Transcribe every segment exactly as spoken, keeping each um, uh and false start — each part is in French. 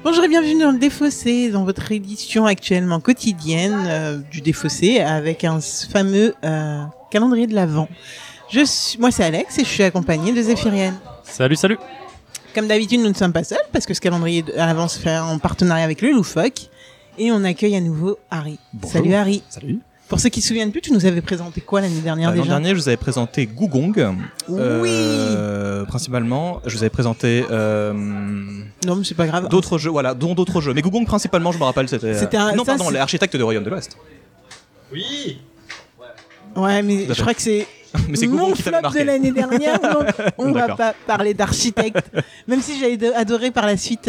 Bonjour et bienvenue dans le Défaussé, dans votre édition actuellement quotidienne euh, du Défaussé avec un fameux euh, calendrier de l'Avent. Je suis, moi c'est Alex et je suis accompagné de Zéphirienne. Salut, salut. Comme d'habitude, nous ne sommes pas seuls parce que ce calendrier de l'Avent se fait en partenariat avec le Loufoque et on accueille à nouveau Harry. Bonjour. Salut Harry. Salut. Pour ceux qui se souviennent plus, tu nous avais présenté quoi l'année dernière Euh, L'an déjà dernier, je vous avais présenté Gugong. Oui. Euh, principalement, je vous avais présenté euh, Non, mais c'est pas grave. d'autres jeux, voilà, dont d'autres jeux. Mais Gugong principalement, je me rappelle, c'était. euh, C'était un- non, ça, pardon, c'est- les architectes de Royaume de l'Ouest. Oui. Ouais, mais je D'accord. crois que c'est Mais c'est mon Gugong qui t'avait flop marqué. de l'année dernière, donc on va D'accord. pas parler d'architecte. Même si j'avais de- adoré par la suite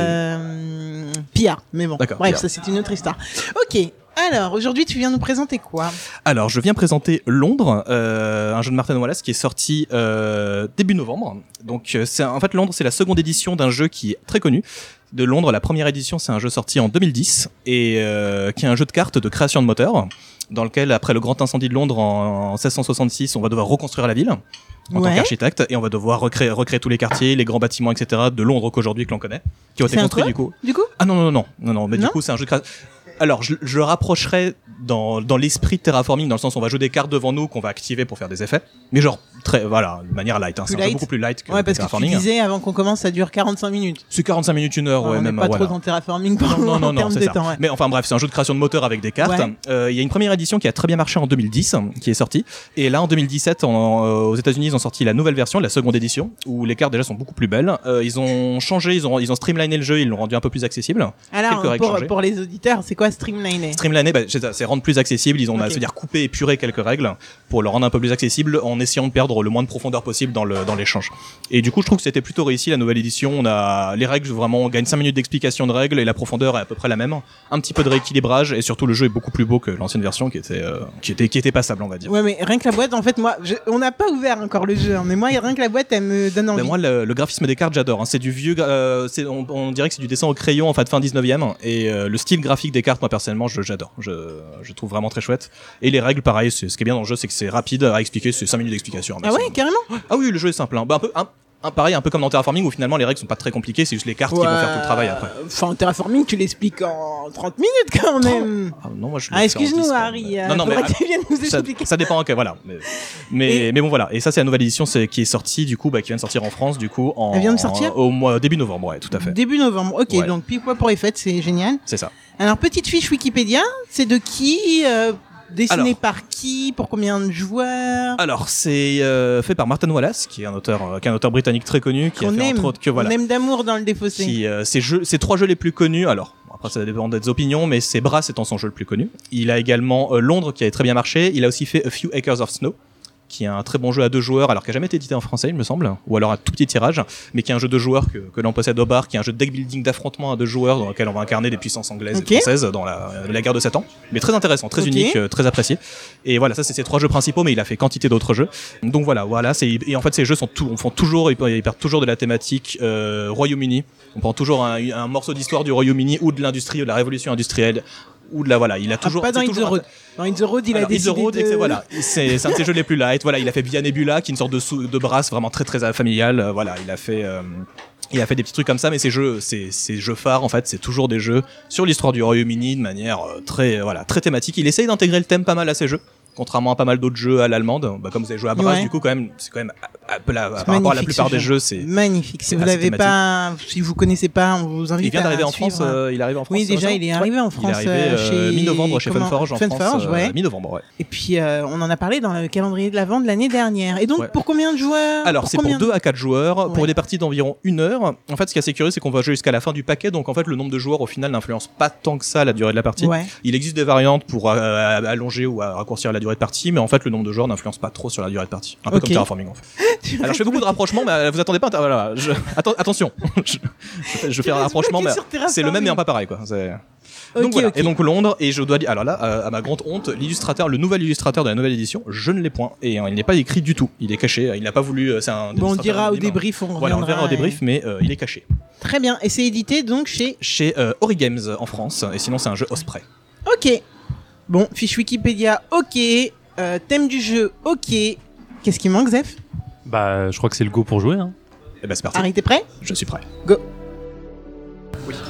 euh, Pia, mais bon. D'accord, Bref, Pia. ça c'est une autre histoire. Ok. Alors, aujourd'hui, tu viens nous présenter quoi? Alors, je viens présenter Londres, euh, un jeu de Martin Wallace qui est sorti euh, début novembre. Donc, euh, c'est en fait Londres, c'est la seconde édition d'un jeu qui est très connu. De Londres, la première édition, c'est un jeu sorti en deux mille dix et euh, qui est un jeu de cartes de création de moteur, dans lequel, après le grand incendie de Londres en, en seize cent soixante-six, on va devoir reconstruire la ville en Ouais. tant qu'architecte et on va devoir recréer, recréer tous les quartiers, les grands bâtiments, et cetera de Londres qu'aujourd'hui que l'on connaît, qui ont été C'est un construits quoi du coup. Du coup Ah non non non non non, mais Non du coup c'est un jeu de création. Alors, je, je le rapprocherais dans, dans l'esprit de terraforming, dans le sens où on va jouer des cartes devant nous qu'on va activer pour faire des effets. Mais genre, très, voilà, de manière light. Hein. Plus C'est un jeu light. beaucoup plus light que Ouais, parce que tu terraforming. disais avant qu'on commence, ça dure quarante-cinq minutes. C'est quarante-cinq minutes, une heure, Alors, ouais, on n'est même. pas voilà. trop dans terraforming pour Non, non, non, en non, termes c'est de ça. temps. Ouais. Mais enfin bref, c'est un jeu de création de moteur avec des cartes. Ouais. Euh, Il y a une première édition qui a très bien marché en deux mille dix, qui est sortie. Et là, en deux mille dix-sept, en, euh, aux États-Unis, ils ont sorti la nouvelle version, la seconde édition, où les cartes déjà sont beaucoup plus belles. Euh, ils ont changé, ils ont, ils ont streamliné le jeu, ils l'ont rendu un peu plus accessible. Alors, Quelques règles pour, changées. pour les auditeurs, c'est quoi streamliner? Streamliner, bah, c'est ça, c'est rendre plus accessible. Ils ont, Ok. à se dire, couper et épurer quelques règles pour le rendre un peu plus accessible en essayant de perdre le moins de profondeur possible dans le dans l'échange. Et du coup, je trouve que c'était plutôt réussi la nouvelle édition. On a les règles, vraiment, on gagne cinq minutes d'explication de règles et la profondeur est à peu près la même. Un petit peu de rééquilibrage et surtout le jeu est beaucoup plus beau que l'ancienne version qui était euh, qui était qui était passable, on va dire. Ouais, mais rien que la boîte, en fait, moi, je- on n'a pas ouvert encore le jeu, hein, mais moi, rien que la boîte, elle me donne envie. Ben moi, le, le graphisme des cartes, j'adore. Hein. C'est du vieux, euh, c'est, on, on dirait que c'est du dessin au crayon en fait fin dix-neuvième. Et euh, le style graphique des cartes, moi personnellement, je, j'adore. Je, je trouve vraiment très chouette. Et les règles, pareil, c'est, ce qui est bien dans le jeu, c'est que c'est rapide à expliquer. C'est cinq minutes d'explication. Ah ouais, carrément? Ah oui, le jeu est simple. Hein. Bah, un peu, un, un- pareil, un peu comme dans Terraforming où finalement les règles sont pas très compliquées. C'est juste les cartes qui vont faire tout le travail après. Enfin, terraforming, tu l'expliques en trente minutes quand même. Ah, non, moi je le Ah, fais en excuse-nous, dix, quoi. Harry. euh, Non, non, mais faudrait que tu viennes nous ça, expliquer. ça dépend. Ok, voilà. Mais, mais, Et- mais bon, voilà. Et ça, c'est la nouvelle édition c'est, qui est sortie, du coup, bah, qui vient de sortir en France, du coup, en, Elle vient de sortir au mois début novembre, ouais, tout à fait. Début novembre. Ok, Ouais. donc pile poil pour les fêtes, c'est génial. C'est ça. Alors, petite fiche Wikipédia, c'est de qui euh, Dessiné Alors. par qui? Pour combien de joueurs? Alors, c'est euh, fait par Martin Wallace, qui est un auteur, euh, qui est un auteur britannique très connu, qui a Qu'on fait aime. entre autres que voilà, On aime d'amour dans le Défaussé. qui euh, ces jeux, ces trois jeux les plus connus. Alors, après ça dépend des opinions, mais c'est Brass étant son jeu le plus connu. Il a également euh, Londres, qui a très bien marché. Il a aussi fait A Few Acres of Snow, qui est un très bon jeu à deux joueurs, alors qui a jamais été édité en français, il me semble, ou alors un tout petit tirage, mais qui est un jeu de joueurs que, que l'on possède au bar, qui est un jeu de deck building d'affrontement à deux joueurs, dans lequel on va incarner des puissances anglaises Ok. et françaises dans la, la guerre de sept ans. Mais très intéressant, très Ok. unique, euh, très apprécié. Et voilà, ça c'est ses trois jeux principaux, mais il a fait quantité d'autres jeux. Donc voilà, voilà, c'est, et en fait ces jeux sont tout, on font toujours, ils ils partent toujours de la thématique euh, Royaume-Uni. On prend toujours un, un morceau d'histoire du Royaume-Uni ou de l'industrie, de la révolution industrielle, ou de la voilà, il a Ah, toujours. pas dans c'est Hit the toujours- Road. Dans Hit the Road, il alors, a Hit the décidé Road, de... et c'est, voilà, c'est, c'est un de ses jeux les plus light. Voilà, il a fait Via Nebula, qui est une sorte de, sou- de brasse vraiment très très familiale. Euh, voilà, il a fait, euh, il a fait des petits trucs comme ça, mais ces jeux, ces, ces jeux phares, en fait, c'est toujours des jeux sur l'histoire du Royaume-Uni de manière euh, très, euh, voilà, très thématique. Il essaye d'intégrer le thème pas mal à ses jeux. Contrairement à pas mal d'autres jeux à l'allemande, bah, comme vous avez joué à Brass, Ouais. du coup, quand même, c'est quand même, à- à- la- C'est par rapport à la magnifique, plupart ce des jeu. jeux, c'est. Magnifique. Si c'est vous assez l'avez thématique. pas, si vous connaissez pas, on vous invite Il vient à d'arriver en suivre. France, euh, il arrive en France. Oui, déjà, euh, il est ouais. arrivé en Il est France arrivé euh, euh, chez mi-novembre chez comment- Funforge en Funforge, France. euh, ouais. Mi-novembre, ouais. Et puis euh, on en a parlé dans le calendrier de l'Avent de l'année dernière. Et donc Ouais. pour combien de joueurs? Alors, c'est pour combien de- deux à quatre joueurs, Ouais. pour des parties d'environ une heure. En fait, ce qui est assez curieux, c'est qu'on va jouer jusqu'à la fin du paquet, donc en fait, le nombre de joueurs au final n'influence pas tant que ça la durée de la partie. Ouais. Il existe des variantes pour euh, allonger ou à raccourcir la durée de partie, mais en fait, le nombre de joueurs n'influence pas trop sur la durée de partie. Un peu Ok. comme Terraforming, en fait. Alors, je fais beaucoup de rapprochements, mais euh, vous attendez pas. Voilà, je... Atten- attention, je, je fais, je fais un rapprochement, mais bloqué sur c'est le même, mais Terraforming. un pas pareil, quoi. C'est... Ok, donc voilà. ok. Et donc Londres, et je dois dire, alors là, euh, à ma grande honte, l'illustrateur, le nouvel illustrateur de la nouvelle édition, je ne l'ai point, et euh, il n'est pas écrit du tout. Il est caché, il n'a pas voulu. euh, c'est un Bon, on illustrateur dira au anonyme. débrief, on Voilà, on reviendra. verra au débrief, et- mais euh, il est caché. Très bien. Et c'est édité donc chez... Chez euh, Ori Games en France, et sinon c'est un jeu Osprey. Ok. Bon, fiche Wikipédia, ok. Euh, thème du jeu, ok. Qu'est-ce qui manque, Zef? Bah, je crois que c'est le go pour jouer. Hein. Et ben c'est parti. Harry, t'es prêt? Je suis prêt. Go.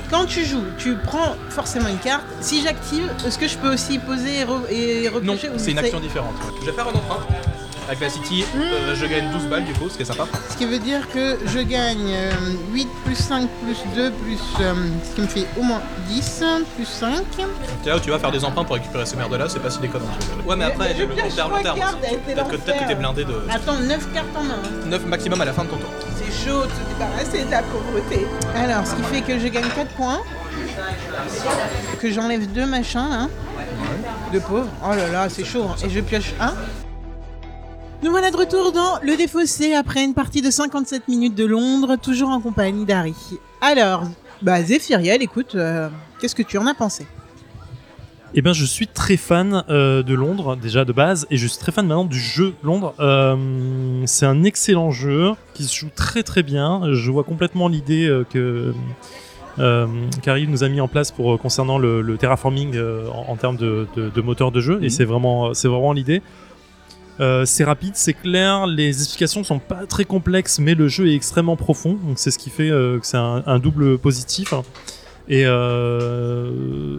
quand tu joues, tu prends forcément une carte. Si j'active, est-ce que je peux aussi poser et, re- et Non, repiocher ou c'est une action différente. Je vais faire un emprunt. Avec la City, mmh. euh, je gagne douze balles du coup, ce qui est sympa. Ce qui veut dire que je gagne euh, huit plus cinq plus deux plus... Euh, ce qui me fait au moins dix plus cinq. C'est là où tu vas faire des emprunts pour récupérer ces merdes là, c'est pas si déconnant. Ouais mais après, je le long terme, long terme. Peut-être que, peut-être que t'es blindé de... Attends, neuf cartes en main. neuf maximum à la fin de ton tour. C'est chaud de se débarrasser de la pauvreté. Alors, ce qui fait que je gagne quatre points. Que j'enlève deux machins là. De pauvres. Oh là là, c'est chaud. Hein. Et je pioche un. Nous voilà de retour dans Le Défaussé après une partie de cinquante-sept minutes de Londres, toujours en compagnie d'Harry. Alors, bah Zéphiriel, écoute, euh, qu'est-ce que tu en as pensé ? Eh bien, je suis très fan euh, de Londres, déjà de base, et je suis très fan maintenant du jeu Londres. Euh, c'est un excellent jeu qui se joue très très bien. Je vois complètement l'idée euh, que euh, qu'Harry nous a mis en place pour euh, concernant le, le terraforming euh, en, en termes de, de, de moteur de jeu, mmh. et c'est vraiment, c'est vraiment l'idée. Euh, c'est rapide, c'est clair, les explications sont pas très complexes, mais le jeu est extrêmement profond, donc c'est ce qui fait euh, que c'est un, un double positif. Et, euh,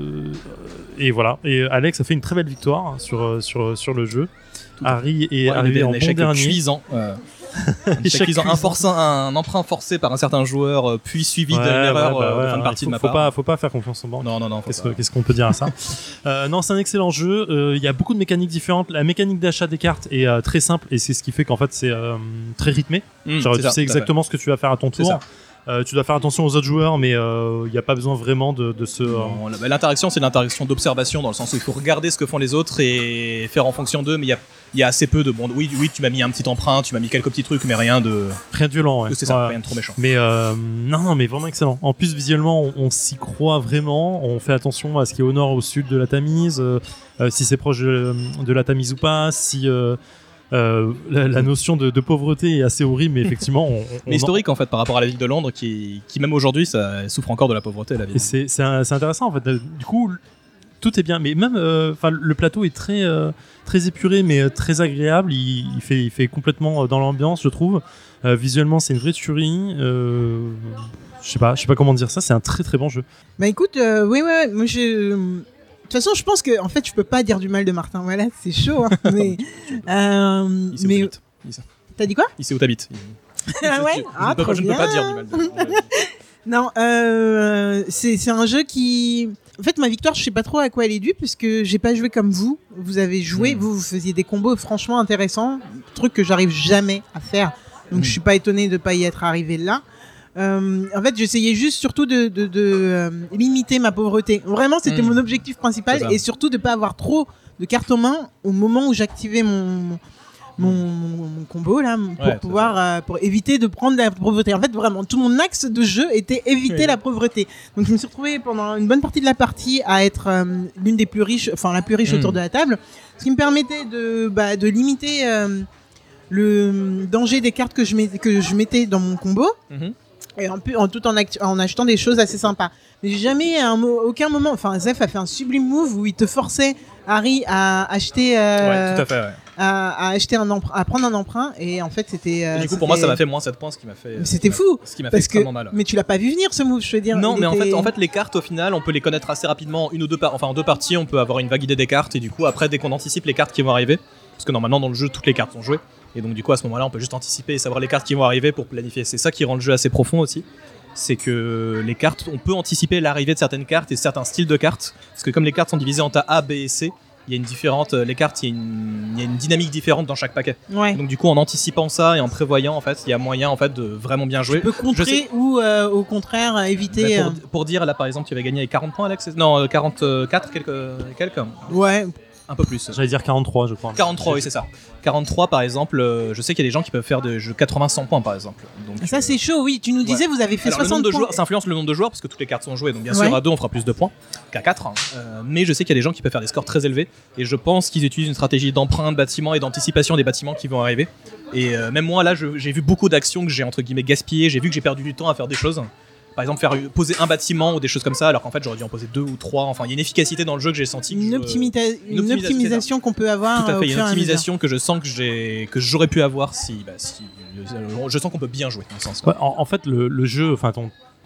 et voilà. Et Alex a fait une très belle victoire sur, sur, sur le jeu. Tout Harry est ouais, arrivé en bon dernier. Cuisant. Euh, échec cuisant. Un, forçant, un emprunt forcé par un certain joueur, puis suivi ouais, d'une erreur ouais, bah, ouais, de fin de partie faut, de ma faut part. Pas, faut pas faire confiance aux banques. Non, non, non. Qu'est-ce, que, qu'est-ce qu'on peut dire à ça euh, Non, c'est un excellent jeu. Il euh, y a beaucoup de mécaniques différentes. La mécanique d'achat des cartes est euh, très simple et c'est ce qui fait qu'en fait c'est euh, très rythmé. Mmh, Genre, tu ça, sais exactement ce que tu vas faire à ton tour. Euh, tu dois faire attention aux autres joueurs, mais il euh, n'y a pas besoin vraiment de, de se... Euh... Non, l'interaction, c'est l'interaction d'observation, dans le sens où il faut regarder ce que font les autres et faire en fonction d'eux, mais il y a, y a assez peu de... Bon, oui, oui, tu m'as mis un petit emprunt, tu m'as mis quelques petits trucs, mais rien de... Rien de violent, ouais. C'est ça, ouais. Rien de trop méchant. Mais euh, non, non, mais vraiment excellent. En plus, visuellement, on, on s'y croit vraiment, on fait attention à ce qui est au nord, au sud de la Tamise, euh, euh, si c'est proche de, de la Tamise ou pas, si... Euh, Euh, la, la notion de, de pauvreté est assez horrible, mais effectivement, on, on mais historique en... en fait par rapport à la ville de Londres, qui, qui même aujourd'hui, ça souffre encore de la pauvreté, la ville. Et c'est, c'est, c'est intéressant en fait. Du coup, tout est bien, mais même, enfin, euh, le plateau est très, euh, très épuré, mais très agréable. Il, il fait, il fait complètement dans l'ambiance, je trouve. Euh, visuellement, c'est une vraie tuerie. Euh, je sais pas, je sais pas comment dire ça. C'est un très très bon jeu. Bah écoute, euh, oui, ouais, moi je. De toute façon, je pense que en fait, je peux pas dire du mal de Martin. Voilà, c'est chaud. Hein, mais, euh, il sait mais... où t'habites. T'as dit quoi? Il sait où t'habites. Ah ouais. Ah, je, trop je ne bien. peux pas dire du mal. De... non, euh, c'est c'est un jeu qui. En fait, ma victoire, je sais pas trop à quoi elle est due, puisque j'ai pas joué comme vous. Vous avez joué, mmh. vous, vous faisiez des combos franchement intéressants, truc que j'arrive jamais à faire. Donc, mmh. je suis pas étonné de pas y être arrivé là. Euh, en fait, j'essayais juste surtout de, de, de euh, limiter ma pauvreté. Vraiment, c'était mmh. mon objectif principal, et surtout de pas avoir trop de cartes en main au moment où j'activais mon mon, mon, mon combo là pour ouais, pouvoir euh, pour éviter de prendre la pauvreté. En fait, vraiment, tout mon axe de jeu était éviter oui. la pauvreté. Donc, je me suis retrouvée pendant une bonne partie de la partie à être euh, l'une des plus riches, enfin la plus riche mmh. autour de la table, ce qui me permettait de bah, de limiter euh, le danger des cartes que je mettais, que je mettais dans mon combo. Mmh. Et en, en tout en, act- en achetant des choses assez sympas. Mais j'ai jamais, à un mo- aucun moment, enfin, Zef a fait un sublime move où il te forçait, Harry, à acheter, euh, ouais, tout à fait, ouais. à, à acheter un emprunt, à prendre un emprunt, et en fait, c'était. Euh, et du coup, c'était... pour moi, ça m'a fait moins sept points, ce qui m'a fait. Mais c'était fou. Ce qui m'a fait extrêmement que... mal. Ouais. Mais tu l'as pas vu venir, ce move, je veux dire. Non, mais était... en fait, en fait, les cartes, au final, on peut les connaître assez rapidement, une ou deux, par... enfin, en deux parties, on peut avoir une vague idée des cartes, et du coup, après, dès qu'on anticipe les cartes qui vont arriver, parce que normalement, dans le jeu, toutes les cartes sont jouées, et donc, du coup, à ce moment-là, on peut juste anticiper et savoir les cartes qui vont arriver pour planifier. C'est ça qui rend le jeu assez profond aussi. C'est que les cartes, on peut anticiper l'arrivée de certaines cartes et certains styles de cartes, parce que comme les cartes sont divisées en tas A, B et C, il y a une différente, les cartes, il y a une, il y a une dynamique différente dans chaque paquet. Ouais. Donc du coup, en anticipant ça et en prévoyant, en fait, il y a moyen en fait de vraiment bien jouer. Tu peux contrer sais... ou euh, au contraire éviter. Bah, pour, pour dire là, par exemple, tu avais gagné avec quarante points, Alex. Non, quarante-quatre quelques, quelques. Ouais. Un peu plus. J'allais dire quarante-trois, je crois. quarante-trois, oui, c'est ça. quarante-trois, par exemple, euh, je sais qu'il y a des gens qui peuvent faire de jeux quatre-vingts à cent points, par exemple. Donc, ça, c'est chaud, oui. Tu nous disais, ouais. vous avez fait Alors, soixante le nombre de points. Joueurs, ça influence le nombre de joueurs, parce que toutes les cartes sont jouées. Donc, bien ouais. sûr, à deux, on fera plus de points qu'à quatre. Hein. Euh, mais je sais qu'il y a des gens qui peuvent faire des scores très élevés. Et je pense qu'ils utilisent une stratégie d'emprunt de bâtiments et d'anticipation des bâtiments qui vont arriver. Et euh, même moi, là, je, j'ai vu beaucoup d'actions que j'ai, entre guillemets, gaspillées. J'ai vu que j'ai perdu du temps à faire des choses. Par exemple, faire poser un bâtiment ou des choses comme ça, alors qu'en fait j'aurais dû en poser deux ou trois. Enfin, il y a une efficacité dans le jeu que j'ai senti. Que une, je... optimita- une, une optimisation qu'on peut avoir. Tout à fait, il y a une optimisation que je sens que j'ai que j'aurais pu avoir si, bah, si je sens qu'on peut bien jouer dans ce sens. Ouais, en, en fait, le, le jeu, enfin ton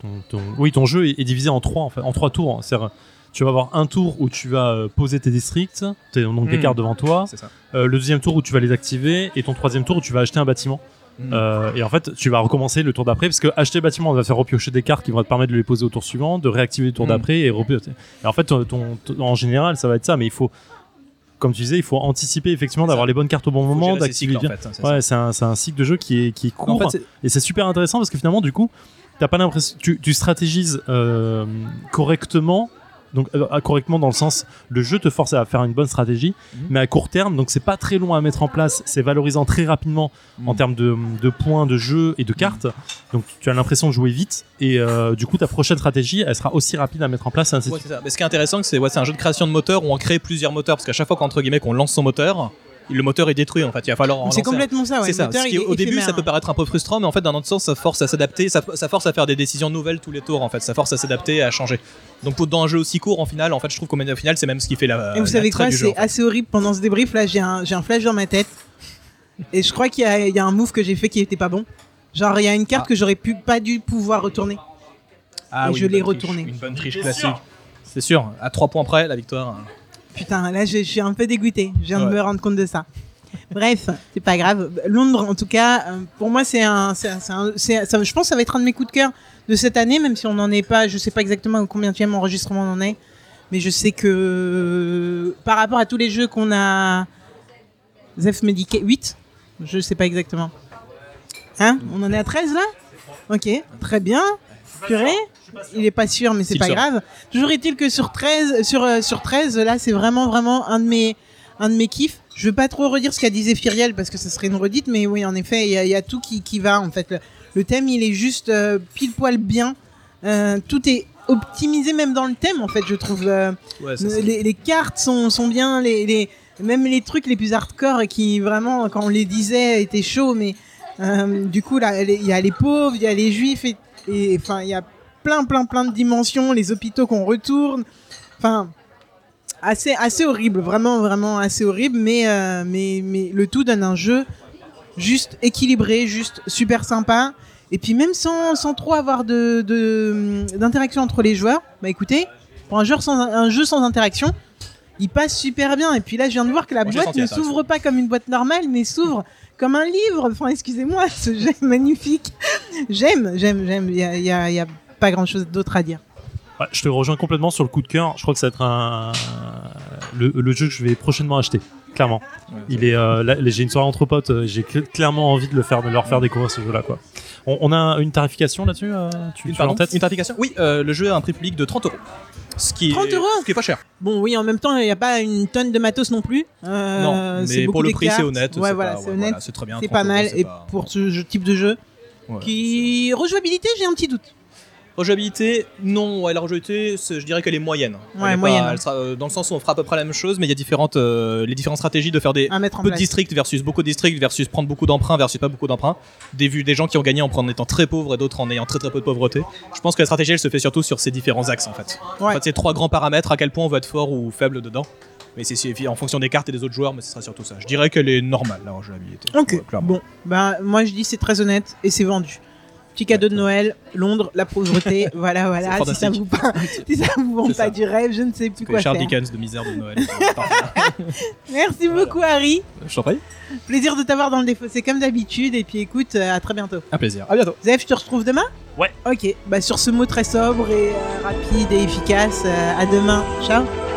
ton, ton, oui, ton jeu est, est divisé en trois, en fait, en trois tours. C'est-à-dire, tu vas avoir un tour où tu vas euh, poser tes districts, tes, donc des Mmh. cartes devant toi. C'est ça. Euh, le deuxième tour où tu vas les activer, et ton troisième tour où tu vas acheter un bâtiment. Mmh. Euh, et en fait, tu vas recommencer le tour d'après, parce que acheter bâtiment, on va faire repiocher des cartes qui vont te permettre de les poser au tour suivant, de réactiver le tour Mm. d'après et repiocher. Et en fait, ton, ton- ton- en général, ça va être ça, mais il faut, comme tu disais, il faut anticiper effectivement C'est d'avoir ça. les bonnes cartes au bon Faut moment, gérer ces d'activer cycles, bien. en fait, c'est Ouais, ça. c'est un, c'est un cycle de jeu qui est, qui est court, En fait, c'est- et c'est super intéressant parce que finalement, du coup, t'as pas l'impression, tu, tu stratégises euh, correctement. Donc euh, correctement dans le sens, le jeu te force à faire une bonne stratégie, Mhm. mais à court terme, donc c'est pas très long à mettre en place, c'est valorisant très rapidement en Mm. termes de, de points de jeu et de cartes. Donc tu as l'impression de jouer vite, et euh, du coup ta prochaine stratégie, elle sera aussi rapide à mettre en place. Et ainsi de Ouais, suite. c'est ça. Mais ce qui est intéressant, c'est ouais, c'est un jeu de création de moteur où on crée plusieurs moteurs parce qu'à chaque fois qu'entre guillemets qu'on lance son moteur, le moteur est détruit en fait. Il va falloir en C'est lancer un. complètement ça, ouais. C'est Le ça. moteur, Ce qui, il est au début, éphémère, ça peut hein. paraître un peu frustrant, mais en fait, d'un autre sens, ça force à s'adapter, ça, ça force à faire des décisions nouvelles tous les tours. En fait, ça force à s'adapter, et à changer. Donc, pour- dans un jeu aussi court, en final, en fait, je trouve qu'au final, c'est même ce qui fait la. Et vous la savez trait quoi, du jeu, c'est en fait. assez horrible pendant ce débrief. Là, j'ai un, j'ai un flash dans ma tête. Et je crois qu'il y a, il y a un move que j'ai fait qui était pas bon. Genre, il y a une carte Ah. que j'aurais pu pas dû pouvoir retourner. Ah, et oui, je une l'ai bonne triche, retourné. Une bonne triche classique. C'est sûr. À trois points près, la victoire. Putain, là, je, je suis un peu dégoûté. Je viens de Ouais. me rendre compte de ça. Bref, c'est pas grave. Londres, en tout cas, euh, pour moi, c'est un, c'est un, c'est un- c'est- ça, je pense que ça va être un de mes coups de cœur de cette année, même si on n'en est pas, je sais pas exactement combien de enregistrement on en est, mais je sais que euh, par rapport à tous les jeux qu'on a, Zef me dit que- huit, je sais pas exactement. Hein? On en est à treize là? Ok, très bien. Purée, il est pas sûr, mais c'est S'il pas sort. grave. Toujours est-il que sur treize, sur, euh, sur treize, là, c'est vraiment, vraiment un de mes, un de mes kiffs. Je veux pas trop redire ce qu'a dit Zéphiriel parce que ça serait une redite, mais oui, en effet, il y, a- il y a tout qui, qui va, en fait. Le, le thème, il est juste euh, pile poil bien. Euh, tout est optimisé même dans le thème, en fait, je trouve. Euh, Ouais, ça, c'est- les, les cartes sont, sont bien, les, les, même les trucs les plus hardcore et qui vraiment, quand on les disait, étaient chauds, mais euh, du coup, là, il y a les pauvres, il y a les juifs, et et, enfin, il y a plein, plein, plein de dimensions, les hôpitaux qu'on retourne. Enfin, assez, assez horrible, vraiment, vraiment assez horrible, mais, euh, mais, mais le tout donne un jeu juste équilibré, juste super sympa. Et puis même sans, sans trop avoir de, de, d'interaction entre les joueurs, bah écoutez, pour un jeu sans, un jeu sans interaction, il passe super bien. Et puis là, je viens de voir que la Moi, j'ai boîte senti ne l'interaction. s'ouvre pas comme une boîte normale, mais s'ouvre comme un livre. Enfin, excusez-moi, ce jeu est magnifique. J'aime, j'aime, j'aime. Il y a, il y a- il y a pas grand-chose d'autre à dire. Ouais, je te rejoins complètement sur le coup de cœur. Je crois que ça va être un, le, le jeu que je vais prochainement acheter. Clairement. Il est, euh, là, j'ai une soirée entre potes. euh, J'ai cl- clairement envie de le faire, de leur faire découvrir ce jeu-là, quoi. On, on a une tarification là-dessus. euh, tu, Une, tu as en pardon, tête une tarification. Oui, euh, le jeu a un prix public de trente euros. Ce qui trente est, euros ce qui est pas cher. Bon, oui, en même temps, il n'y a pas une tonne de matos non plus. Euh, non, c'est mais beaucoup pour le des prix, c'est cartes. honnête. Ouais, c'est voilà, pas- c'est ouais, honnête. voilà, c'est très bien. C'est trente pas mal. euros, c'est Et pas- pour ce jeu- type de jeu, Ouais, qui rejouabilité, j'ai un petit doute. Rejouabilité, non, ouais, la rejouabilité, c'est- je dirais qu'elle est moyenne. Elle Ouais, est pas- moyenne. elle sera, euh, dans le sens où on fera à peu près la même chose, mais il y a différentes, euh, les différentes stratégies de faire des À mettre en peu de place. districts versus beaucoup de districts versus prendre beaucoup d'emprunts versus pas beaucoup d'emprunts. Des vues des gens qui ont gagné en en étant très pauvres et d'autres en ayant très très peu de pauvreté. Je pense que la stratégie elle se fait surtout sur ces différents axes en fait. En Ouais. fait, c'est trois grands paramètres à quel point on va être fort ou faible dedans. Mais c'est en fonction des cartes et des autres joueurs, mais ce sera surtout ça. Je dirais qu'elle est normale la rejouabilité. Ok, Ouais, clairement. bon, bah moi je dis c'est très honnête et c'est vendu. Petit cadeau de Noël, Londres, la pauvreté, voilà, voilà. C'est Si ça vous pas, si ça vous vend C'est pas ça. du rêve, je ne sais plus Que quoi Charles faire. Dickens de misère de Noël. C'est parfait. Merci beaucoup Harry, Je t'en prie. plaisir de t'avoir dans le défaussé comme d'habitude et puis écoute, euh, à très bientôt. Un plaisir. À bientôt. Zef, je te retrouve demain? Ouais. Ok, bah sur ce mot très sobre et euh, rapide et efficace, euh, à demain. Ciao.